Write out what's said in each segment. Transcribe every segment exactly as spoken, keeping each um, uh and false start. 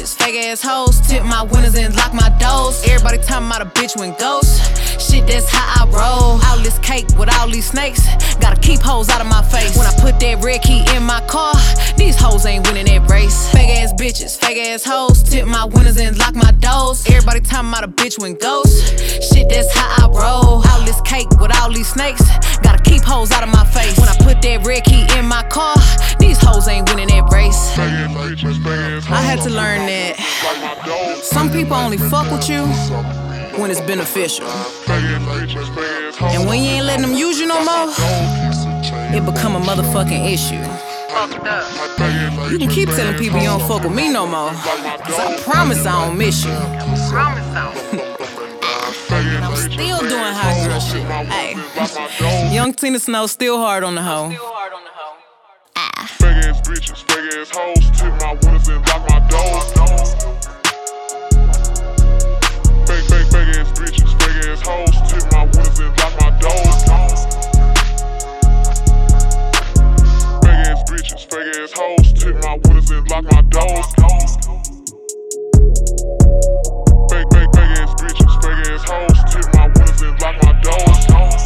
bitches, fake ass hoes. Tip my winners and lock my doors. Everybody talking about a bitch when ghost. Shit, that's how I roll. All this cake with all these snakes. Gotta keep hoes out of my face. When I put that red key in my car, these hoes ain't winning that race. Fake ass bitches, fake ass hoes. Tip my winners and lock my doors. Everybody talking about a bitch when ghost. Shit, that's how I roll. All this cake with all these snakes. Gotta keep hoes out of my face. When I put that red key in my car, these hoes ain't winning that race. I had to learn that some people only fuck with you when it's beneficial. And when you ain't letting them use you no more, it become a motherfucking issue. You can keep telling people you don't fuck with me no more, cause I promise I don't miss you. And I'm still doing hot girl shit. Ay, young Tina Snow still hard on the hoe. Ah. Fake ass bitches, fake ass hoes, tip my winners and lock my doors. Fake, fake, fake ass bitches, fake ass hoes, tip my winners and lock my doors. Fake ass bitches, fake ass hoes, tip my winners and lock my doors. Fake, fake, fake ass bitches, fake ass hoes, tip my winners and lock my doors.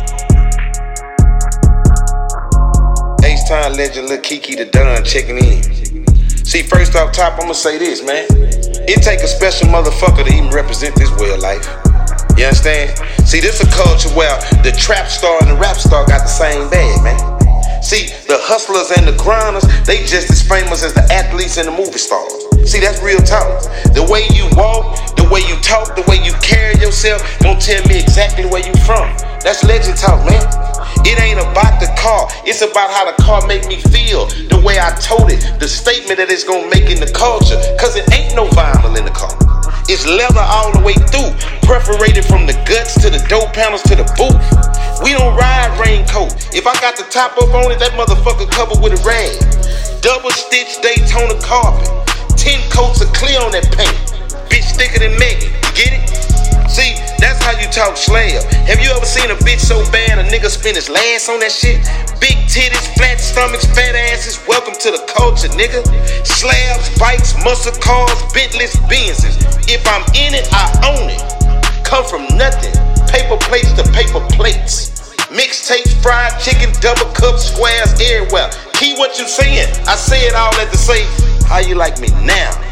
H-Time legend Lil Kiki the Don checking in. See, first off top, I'ma say this, man. It take a special motherfucker to even represent this way of life. You understand? See, this a culture where the trap star and the rap star got the same bag, man. See, the hustlers and the grinders, they just as famous as the athletes and the movie stars. See, that's real talk. The way you walk, the way you talk, the way you carry yourself, don't tell me exactly where you from. That's legend talk, man. It ain't about the car, it's about how the car make me feel. The way I told it, the statement that it's gonna make in the culture. Cause it ain't no vinyl in the car. It's leather all the way through, perforated from the guts to the door panels to the booth. We don't ride raincoat. If I got the top up on it, that motherfucker covered with a rag. Double stitch Daytona carpet. Ten coats of clear on that paint. Bitch thicker than Megan, you get it? See, that's how you talk slab. Have you ever seen a bitch so bad a nigga spin his last on that shit? Big titties, flat stomachs, fat asses, welcome to the culture, nigga. Slabs, bikes, muscle cars, Bentleys, Benzes. If I'm in it, I own it. Come from nothing, paper plates to paper plates. Mixtapes, fried chicken, double cups, squares everywhere. Key what you saying, I say it all at the same. How you like me now?